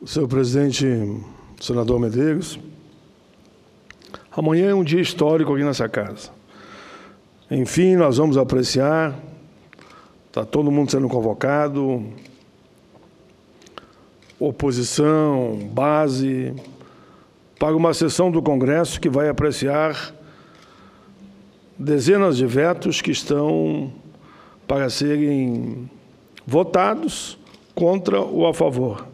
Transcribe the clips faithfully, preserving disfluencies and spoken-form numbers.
Senhor presidente, senador Medeiros, amanhã é um dia histórico aqui nessa casa. Enfim, nós vamos apreciar, está todo mundo sendo convocado, oposição, base, para uma sessão do Congresso que vai apreciar dezenas de vetos que estão para serem votados contra ou a favor.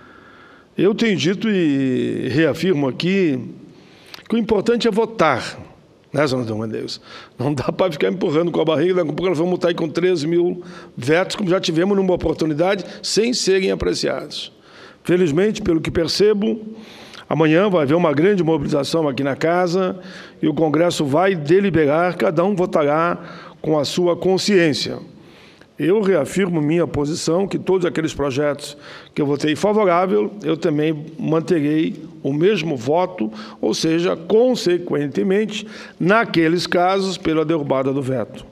Eu tenho dito e reafirmo aqui que o importante é votar, né, senador Medeiros? Não dá para ficar empurrando com a barriga, daqui a pouco nós vamos estar aí com treze mil vetos, como já tivemos numa oportunidade, sem serem apreciados. Felizmente, pelo que percebo, amanhã vai haver uma grande mobilização aqui na casa e o Congresso vai deliberar, cada um votará com a sua consciência. Eu reafirmo minha posição, que todos aqueles projetos que eu votei favorável, eu também manterei o mesmo voto, ou seja, consequentemente, naqueles casos, pela derrubada do veto.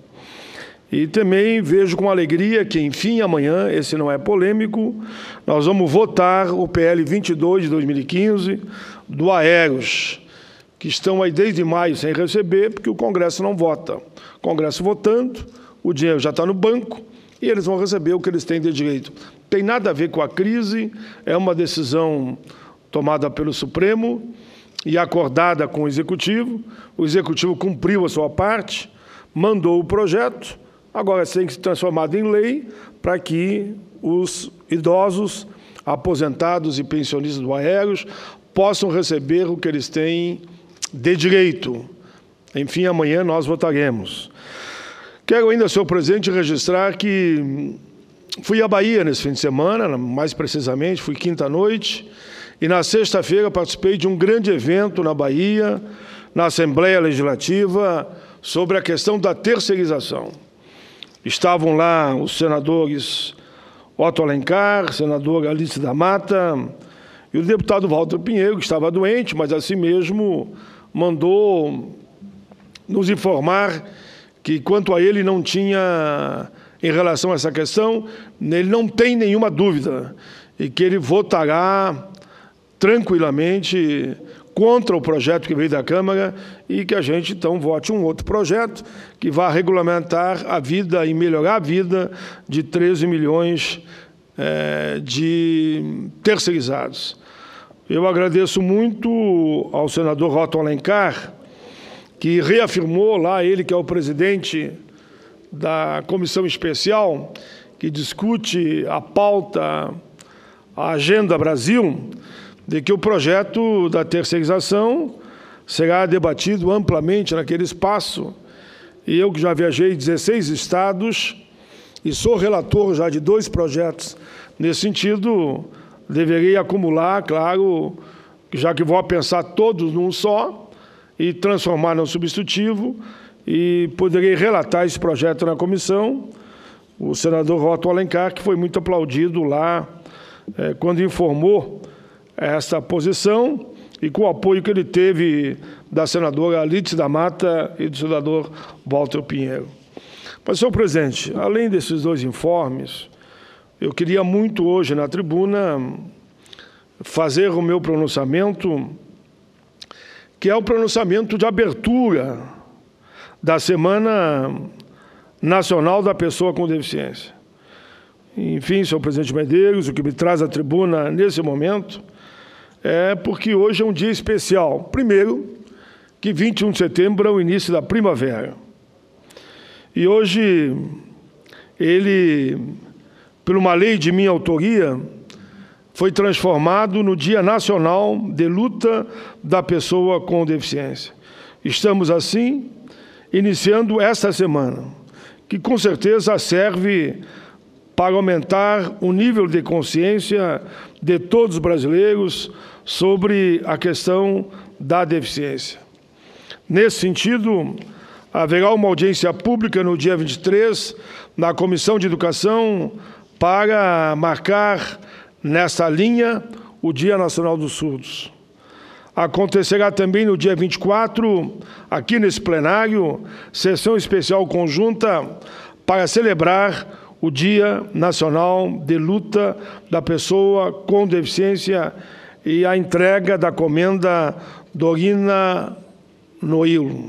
E também vejo com alegria que, enfim, amanhã, esse não é polêmico, nós vamos votar o P L vinte e dois de dois mil e quinze, do Aeros, que estão aí desde maio sem receber, porque o Congresso não vota. O Congresso votando, o dinheiro já está no banco, e eles vão receber o que eles têm de direito. Tem nada a ver com a crise, é uma decisão tomada pelo Supremo e acordada com o Executivo. O Executivo cumpriu a sua parte, mandou o projeto, agora tem que ser transformado em lei para que os idosos, aposentados e pensionistas do Aeros possam receber o que eles têm de direito. Enfim, amanhã nós votaremos. Quero ainda, senhor presidente, registrar que fui à Bahia nesse fim de semana, mais precisamente, fui quinta-noite, e na sexta-feira participei de um grande evento na Bahia, na Assembleia Legislativa, sobre a questão da terceirização. Estavam lá os senadores Otto Alencar, senadora Alice da Mata, e o deputado Walter Pinheiro, que estava doente, mas assim mesmo mandou nos informar que, quanto a ele, não tinha, em relação a essa questão, ele não tem nenhuma dúvida, e que ele votará tranquilamente contra o projeto que veio da Câmara e que a gente, então, vote um outro projeto que vá regulamentar a vida e melhorar a vida de treze milhões é, de terceirizados. Eu agradeço muito ao senador Otto Alencar, que reafirmou lá, ele que é o presidente da comissão especial, que discute a pauta, a Agenda Brasil, de que o projeto da terceirização será debatido amplamente naquele espaço. E eu, que já viajei em dezesseis estados e sou relator já de dois projetos nesse sentido, deverei acumular, claro, já que vou pensar todos num só, e transformar no substitutivo, e poderei relatar esse projeto na comissão. O senador Otto Alencar, que foi muito aplaudido lá, é, quando informou essa posição, e com o apoio que ele teve da senadora Alice da Mata e do senador Walter Pinheiro. Mas, senhor presidente, além desses dois informes, eu queria muito hoje na tribuna fazer o meu pronunciamento, que é o pronunciamento de abertura da Semana Nacional da Pessoa com Deficiência. Enfim, senhor presidente Medeiros, o que me traz à tribuna nesse momento é porque hoje é um dia especial. Primeiro, que vinte e um de setembro é o início da primavera. E hoje, ele, por uma lei de minha autoria, foi transformado no Dia Nacional de Luta da Pessoa com Deficiência. Estamos, assim, iniciando esta semana, que com certeza serve para aumentar o nível de consciência de todos os brasileiros sobre a questão da deficiência. Nesse sentido, haverá uma audiência pública no dia vinte e três, na Comissão de Educação, para marcar nesta linha o Dia Nacional dos Surdos. Acontecerá também no dia vinte e quatro, aqui nesse plenário, sessão especial conjunta para celebrar o Dia Nacional de Luta da Pessoa com Deficiência e a entrega da comenda Dorina Noil.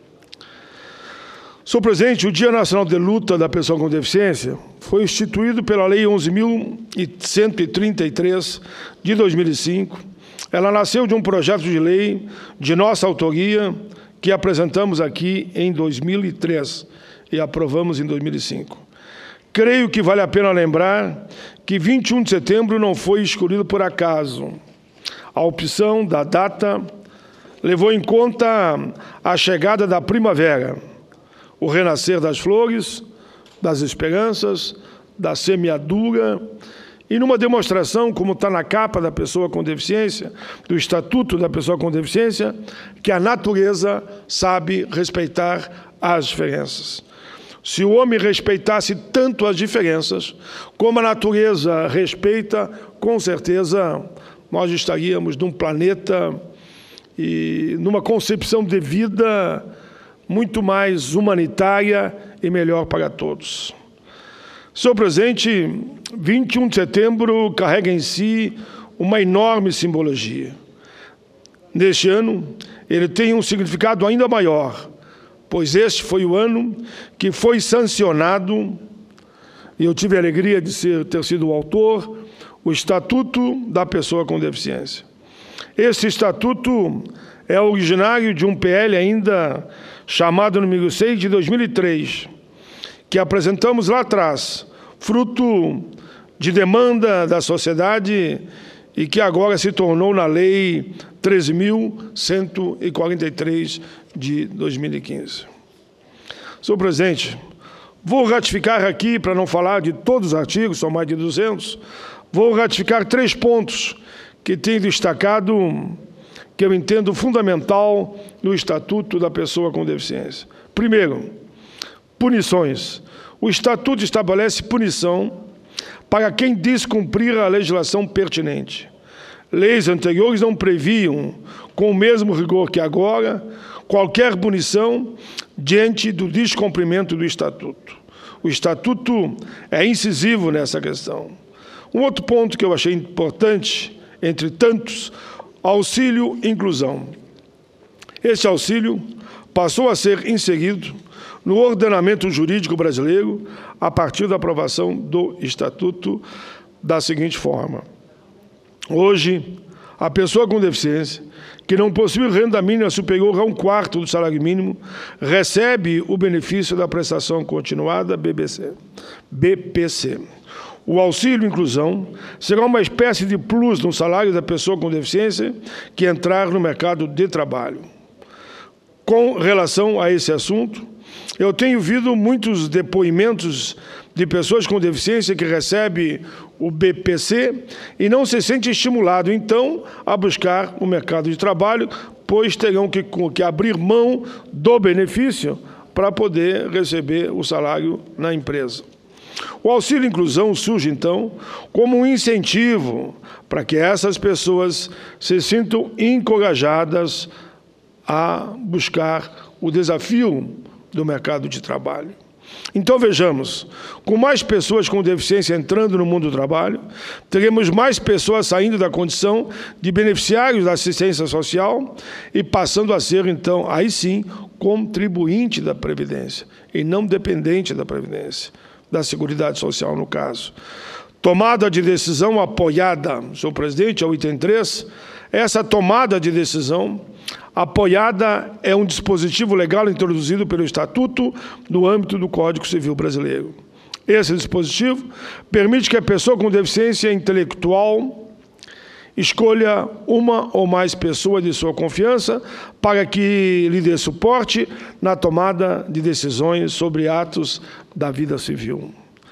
Senhor presidente, o Dia Nacional de Luta da Pessoa com Deficiência foi instituído pela Lei onze mil cento e trinta e três, de dois mil e cinco. Ela nasceu de um projeto de lei de nossa autoria que apresentamos aqui em dois mil e três e aprovamos em dois mil e cinco. Creio que vale a pena lembrar que vinte e um de setembro não foi escolhido por acaso. A opção da data levou em conta a chegada da primavera, o renascer das flores, das esperanças, da semeadura, e numa demonstração, como está na capa da pessoa com deficiência, do Estatuto da Pessoa com Deficiência, que a natureza sabe respeitar as diferenças. Se o homem respeitasse tanto as diferenças, como a natureza respeita, com certeza nós estaríamos num planeta e numa concepção de vida muito mais humanitária e melhor para todos. Senhor presidente, vinte e um de setembro carrega em si uma enorme simbologia. Neste ano, ele tem um significado ainda maior, pois este foi o ano que foi sancionado, e eu tive a alegria de ser, ter sido o autor, o Estatuto da Pessoa com Deficiência. Esse estatuto é originário de um P L ainda chamado número seis de dois mil e três, que apresentamos lá atrás, fruto de demanda da sociedade e que agora se tornou na Lei treze mil cento e quarenta e três de dois mil e quinze. Senhor presidente, vou ratificar aqui, para não falar de todos os artigos, são mais de duzentos, vou ratificar três pontos que tenho destacado, que eu entendo fundamental no Estatuto da Pessoa com Deficiência. Primeiro, punições. O Estatuto estabelece punição para quem descumprir a legislação pertinente. Leis anteriores não previam, com o mesmo rigor que agora, qualquer punição diante do descumprimento do Estatuto. O Estatuto é incisivo nessa questão. Um outro ponto que eu achei importante, entre tantos, auxílio inclusão. Esse auxílio passou a ser inserido no ordenamento jurídico brasileiro a partir da aprovação do Estatuto da seguinte forma. Hoje, a pessoa com deficiência que não possui renda mínima superior a um quarto do salário mínimo recebe o benefício da prestação continuada B B C, B P C. O auxílio inclusão será uma espécie de plus no salário da pessoa com deficiência que entrar no mercado de trabalho. Com relação a esse assunto, eu tenho ouvido muitos depoimentos de pessoas com deficiência que recebem o B P C e não se sente estimulado, então, a buscar o mercado de trabalho, pois terão que, que abrir mão do benefício para poder receber o salário na empresa. O auxílio inclusão surge, então, como um incentivo para que essas pessoas se sintam encorajadas a buscar o desafio do mercado de trabalho. Então, vejamos, com mais pessoas com deficiência entrando no mundo do trabalho, teremos mais pessoas saindo da condição de beneficiários da assistência social e passando a ser, então, aí sim, contribuinte da Previdência e não dependente da Previdência, da Seguridade Social, no caso. Tomada de decisão apoiada, senhor presidente, ao item três, essa tomada de decisão apoiada é um dispositivo legal introduzido pelo Estatuto no âmbito do Código Civil Brasileiro. Esse dispositivo permite que a pessoa com deficiência intelectual escolha uma ou mais pessoas de sua confiança para que lhe dê suporte na tomada de decisões sobre atos da vida civil.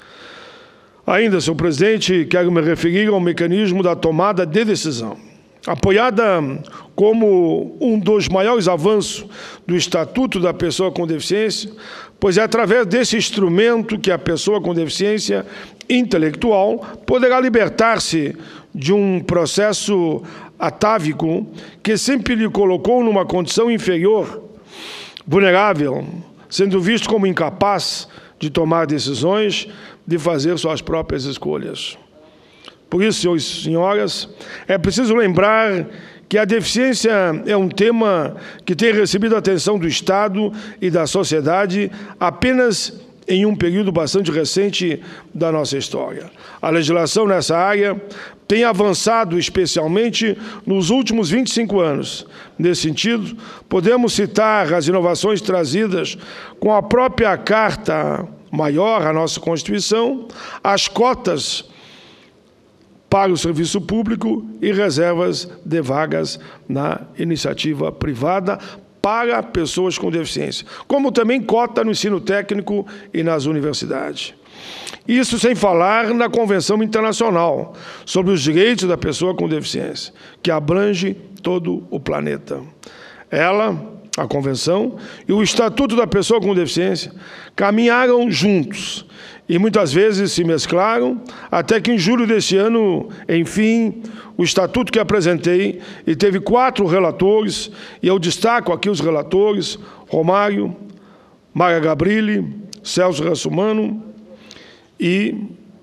Ainda, senhor presidente, quero me referir ao mecanismo da tomada de decisão. Apoiada como um dos maiores avanços do Estatuto da Pessoa com Deficiência, pois é através desse instrumento que a pessoa com deficiência intelectual poderá libertar-se de um processo atávico que sempre lhe colocou numa condição inferior, vulnerável, sendo visto como incapaz de tomar decisões de fazer suas próprias escolhas. Por isso, senhores e senhoras, é preciso lembrar que a deficiência é um tema que tem recebido a atenção do Estado e da sociedade apenas em um período bastante recente da nossa história. A legislação nessa área tem avançado especialmente nos últimos vinte e cinco anos. Nesse sentido, podemos citar as inovações trazidas com a própria Carta Maior, a nossa Constituição, as cotas para o serviço público e reservas de vagas na iniciativa privada para pessoas com deficiência, como também cota no ensino técnico e nas universidades. Isso sem falar na Convenção Internacional sobre os Direitos da Pessoa com Deficiência, que abrange todo o planeta. Ela, a Convenção, e o Estatuto da Pessoa com Deficiência caminharam juntos e muitas vezes se mesclaram, até que em julho deste ano, enfim, o estatuto que apresentei, e teve quatro relatores, e eu destaco aqui os relatores, Romário, Mara Gabrilli, Celso Russomano e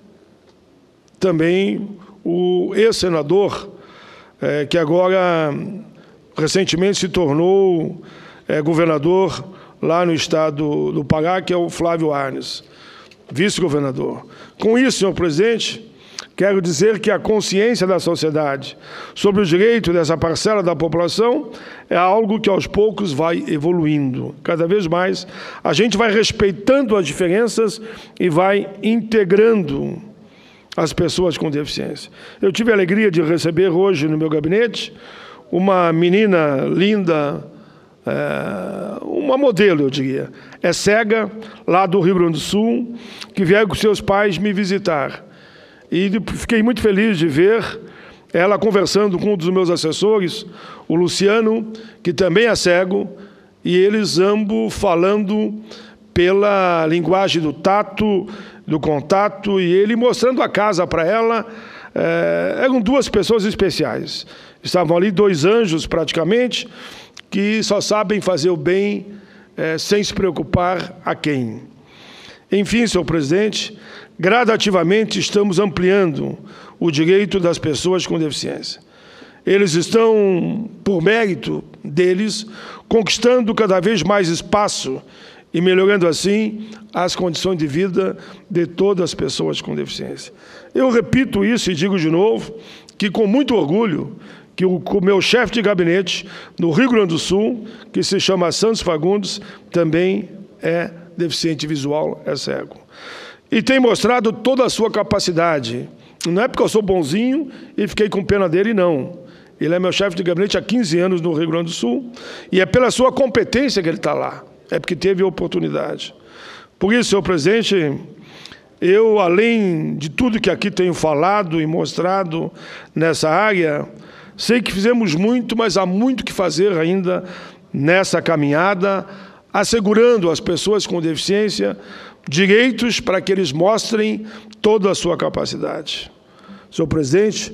também o ex-senador, eh, que agora recentemente se tornou eh, governador lá no estado do Pará, que é o Flávio Arnes, vice-governador. Com isso, senhor presidente, quero dizer que a consciência da sociedade sobre o direito dessa parcela da população é algo que aos poucos vai evoluindo. Cada vez mais a gente vai respeitando as diferenças e vai integrando as pessoas com deficiência. Eu tive a alegria de receber hoje no meu gabinete uma menina linda, é, uma modelo, eu diria. É cega, lá do Rio Grande do Sul, que veio com seus pais me visitar. E fiquei muito feliz de ver ela conversando com um dos meus assessores, o Luciano, que também é cego, e eles ambos falando pela linguagem do tato, do contato, e ele mostrando a casa para ela. É, eram duas pessoas especiais. Estavam ali dois anjos, praticamente, que só sabem fazer o bem é, sem se preocupar a quem. Enfim, senhor presidente, gradativamente estamos ampliando o direito das pessoas com deficiência. Eles estão, por mérito deles, conquistando cada vez mais espaço e melhorando, assim, as condições de vida de todas as pessoas com deficiência. Eu repito isso e digo de novo que, com muito orgulho, que o meu chefe de gabinete no Rio Grande do Sul, que se chama Santos Fagundes, também é deficiente visual, é cego. E tem mostrado toda a sua capacidade. Não é porque eu sou bonzinho e fiquei com pena dele, não. Ele é meu chefe de gabinete há quinze anos no Rio Grande do Sul e é pela sua competência que ele está lá. É porque teve a oportunidade. Por isso, senhor presidente, eu, além de tudo que aqui tenho falado e mostrado nessa área, sei que fizemos muito, mas há muito que fazer ainda nessa caminhada, assegurando às pessoas com deficiência direitos para que eles mostrem toda a sua capacidade. Senhor presidente,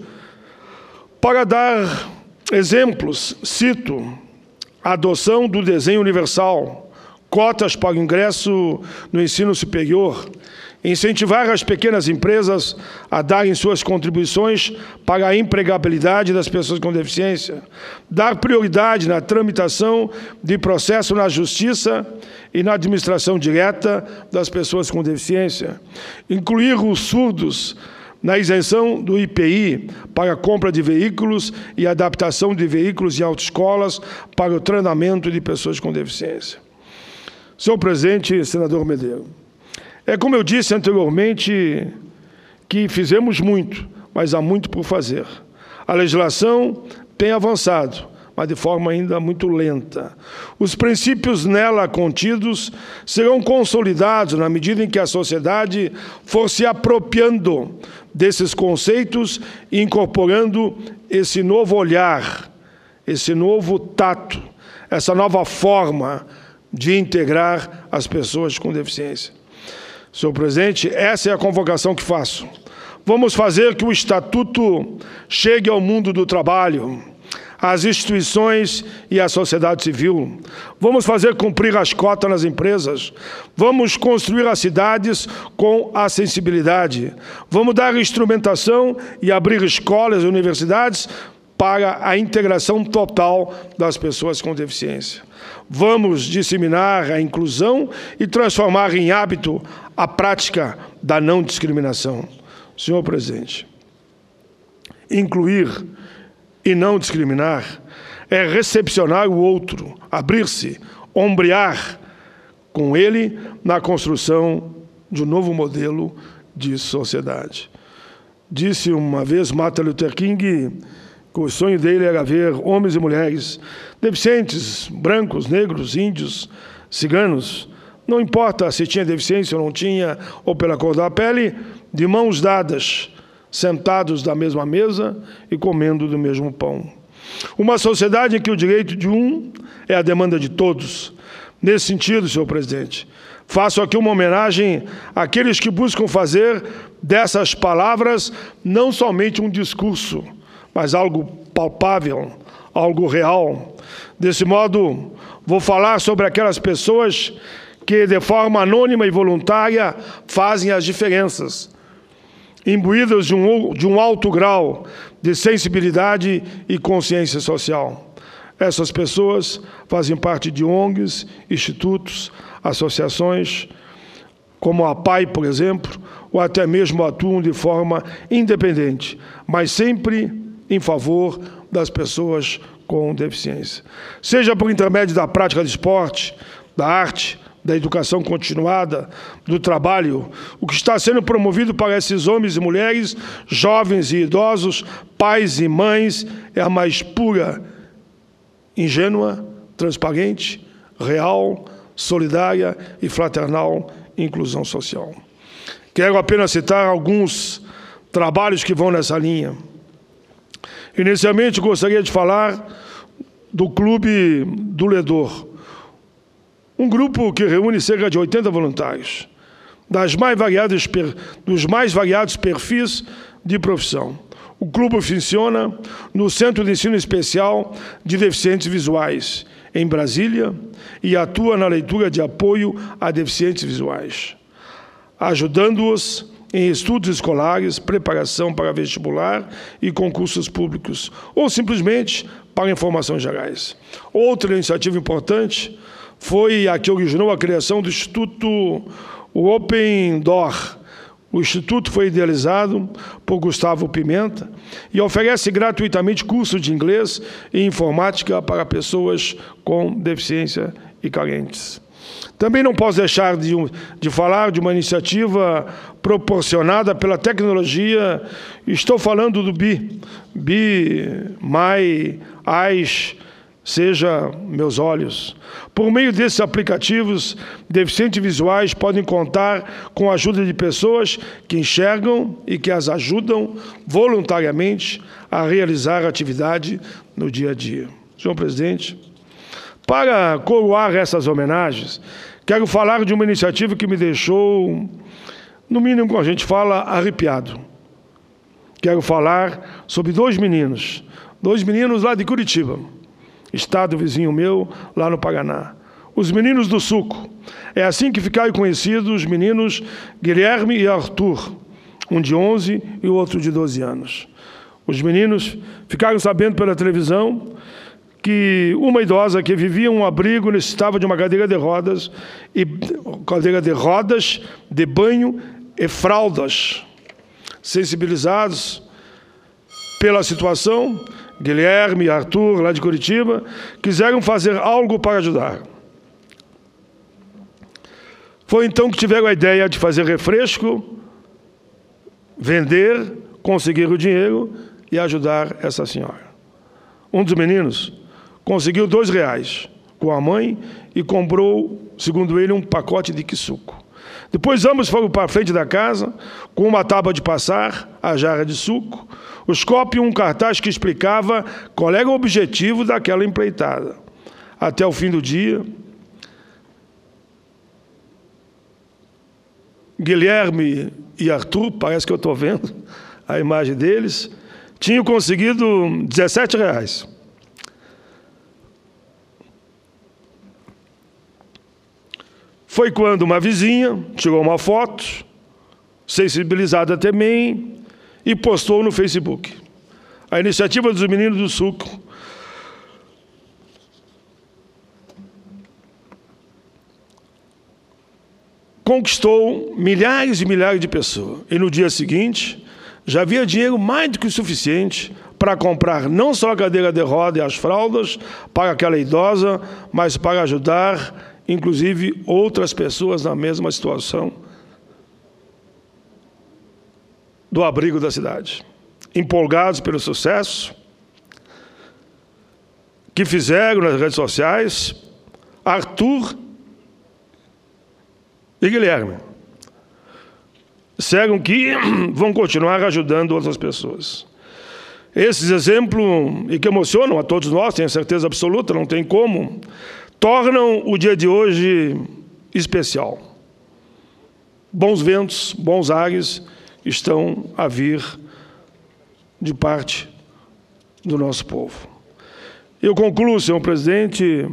para dar exemplos, cito a adoção do desenho universal, cotas para o ingresso no ensino superior, incentivar as pequenas empresas a darem suas contribuições para a empregabilidade das pessoas com deficiência, dar prioridade na tramitação de processo na justiça e na administração direta das pessoas com deficiência, incluir os surdos na isenção do I P I para a compra de veículos e adaptação de veículos em autoescolas para o treinamento de pessoas com deficiência. Senhor presidente, senador Medeiros, é como eu disse anteriormente, que fizemos muito, mas há muito por fazer. A legislação tem avançado, mas de forma ainda muito lenta. Os princípios nela contidos serão consolidados na medida em que a sociedade for se apropriando desses conceitos e incorporando esse novo olhar, esse novo tato, essa nova forma de integrar as pessoas com deficiência. Senhor presidente, essa é a convocação que faço. Vamos fazer que o Estatuto chegue ao mundo do trabalho, as instituições e a sociedade civil. Vamos fazer cumprir as cotas nas empresas. Vamos construir as cidades com acessibilidade. Vamos dar instrumentação e abrir escolas e universidades para a integração total das pessoas com deficiência. Vamos disseminar a inclusão e transformar em hábito a prática da não discriminação. Senhor presidente, incluir e não discriminar é recepcionar o outro, abrir-se, ombrear com ele na construção de um novo modelo de sociedade. Disse uma vez Martin Luther King que o sonho dele era ver homens e mulheres deficientes, brancos, negros, índios, ciganos, não importa se tinha deficiência ou não tinha, ou pela cor da pele, de mãos dadas, sentados da mesma mesa e comendo do mesmo pão. Uma sociedade em que o direito de um é a demanda de todos. Nesse sentido, senhor presidente, faço aqui uma homenagem àqueles que buscam fazer dessas palavras não somente um discurso, mas algo palpável, algo real. Desse modo, vou falar sobre aquelas pessoas que, de forma anônima e voluntária, fazem as diferenças, imbuídas de um, de um alto grau de sensibilidade e consciência social. Essas pessoas fazem parte de O N Gs, institutos, associações, como a P A I, por exemplo, ou até mesmo atuam de forma independente, mas sempre em favor das pessoas com deficiência. Seja por intermédio da prática de esporte, da arte, da educação continuada, do trabalho, o que está sendo promovido para esses homens e mulheres, jovens e idosos, pais e mães, é a mais pura, ingênua, transparente, real, solidária e fraternal inclusão social. Quero apenas citar alguns trabalhos que vão nessa linha. Inicialmente, gostaria de falar do Clube do Ledor, um grupo que reúne cerca de oitenta voluntários, das mais variadas, dos mais variados perfis de profissão. O clube funciona no Centro de Ensino Especial de Deficientes Visuais, em Brasília, e atua na leitura de apoio a deficientes visuais, ajudando-os em estudos escolares, preparação para vestibular e concursos públicos, ou simplesmente para informações gerais. Outra iniciativa importante foi a que originou a criação do Instituto Open Door. O Instituto foi idealizado por Gustavo Pimenta e oferece gratuitamente cursos de inglês e informática para pessoas com deficiência e carentes. Também não posso deixar de, de falar de uma iniciativa proporcionada pela tecnologia. Estou falando do B I. B I, My Eyes, Seja Meus Olhos. Por meio desses aplicativos, deficientes visuais podem contar com a ajuda de pessoas que enxergam e que as ajudam voluntariamente a realizar a atividade no dia a dia. Senhor presidente, para coroar essas homenagens, quero falar de uma iniciativa que me deixou, no mínimo, como a gente fala, arrepiado. Quero falar sobre dois meninos, dois meninos lá de Curitiba, estado vizinho meu, lá no Paraná. Os meninos do Suco. É assim que ficaram conhecidos os meninos Guilherme e Arthur, um de onze e o outro de doze anos. Os meninos ficaram sabendo pela televisão que uma idosa que vivia em um abrigo necessitava de uma cadeira de rodas, e cadeira de rodas, de banho e fraldas. Sensibilizados pela situação, Guilherme e Arthur, lá de Curitiba, quiseram fazer algo para ajudar. Foi então que tiveram a ideia de fazer refresco, vender, conseguir o dinheiro e ajudar essa senhora. Um dos meninos conseguiu dois reais com a mãe e comprou, segundo ele, um pacote de quisuco. Depois ambos foram para a frente da casa, com uma tábua de passar, a jarra de suco, os copos e um cartaz que explicava qual era o objetivo daquela empreitada. Até o fim do dia, Guilherme e Arthur, parece que eu estou vendo a imagem deles, tinham conseguido dezessete reais. Foi quando uma vizinha tirou uma foto, sensibilizada também, e postou no Facebook. A iniciativa dos Meninos do Sucro conquistou milhares e milhares de pessoas. E no dia seguinte, já havia dinheiro mais do que o suficiente para comprar não só a cadeira de roda e as fraldas para aquela idosa, mas para ajudar, inclusive, outras pessoas na mesma situação do abrigo da cidade. Empolgados pelo sucesso que fizeram nas redes sociais, Arthur e Guilherme seguem que vão continuar ajudando outras pessoas. Esses exemplos, e que emocionam a todos nós, tenho certeza absoluta, não tem como, tornam o dia de hoje especial. Bons ventos, bons ares estão a vir de parte do nosso povo. Eu concluo, senhor presidente,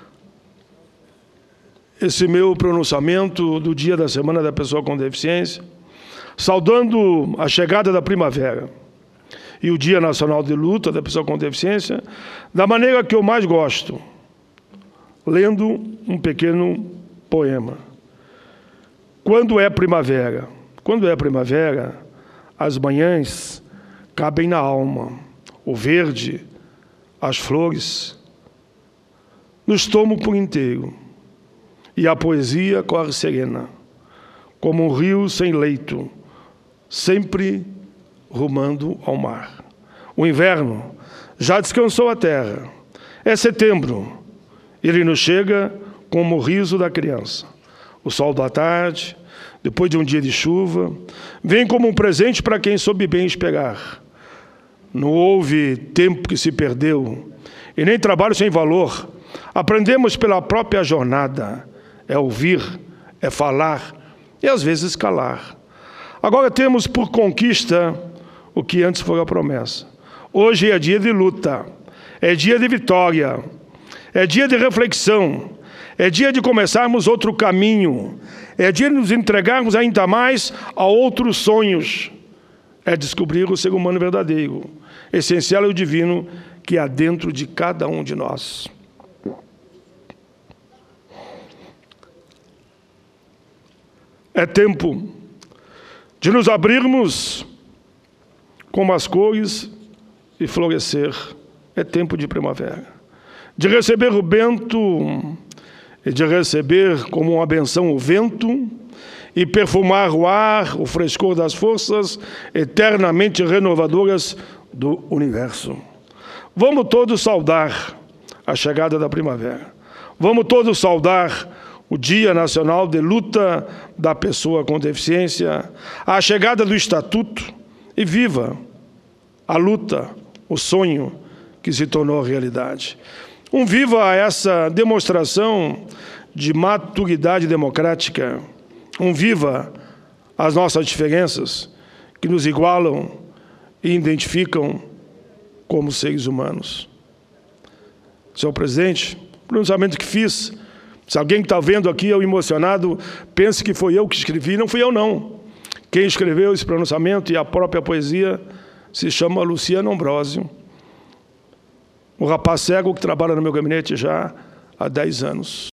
esse meu pronunciamento do dia da Semana da Pessoa com Deficiência, saudando a chegada da primavera e o Dia Nacional de Luta da Pessoa com Deficiência, da maneira que eu mais gosto, lendo um pequeno poema. Quando é primavera? Quando é primavera, as manhãs cabem na alma, o verde, as flores, nos tomam por inteiro, e a poesia corre serena, como um rio sem leito, sempre rumando ao mar. O inverno já descansou a terra. É setembro. Ele nos chega como o riso da criança. O sol da tarde, depois de um dia de chuva, vem como um presente para quem soube bem esperar. Não houve tempo que se perdeu, e nem trabalho sem valor. Aprendemos pela própria jornada. É ouvir, é falar e às vezes calar. Agora temos por conquista o que antes foi a promessa. Hoje é dia de luta, é dia de vitória, é dia de reflexão, é dia de começarmos outro caminho, é dia de nos entregarmos ainda mais a outros sonhos, é descobrir o ser humano verdadeiro, essencial e o divino que há dentro de cada um de nós. É tempo de nos abrirmos como as cores e florescer. É tempo de primavera. De receber o vento e de receber como uma benção o vento e perfumar o ar, o frescor das forças eternamente renovadoras do universo. Vamos todos saudar a chegada da primavera. Vamos todos saudar o Dia Nacional de Luta da Pessoa com Deficiência, a chegada do Estatuto, e viva a luta, o sonho que se tornou realidade. Um viva a essa demonstração de maturidade democrática, um viva às nossas diferenças que nos igualam e identificam como seres humanos. Senhor presidente, o pronunciamento que fiz, se alguém que está vendo aqui, eu emocionado, pense que foi eu que escrevi, não fui eu não. Quem escreveu esse pronunciamento e a própria poesia se chama Luciano Ambrosio, um rapaz cego que trabalha no meu gabinete já há dez anos.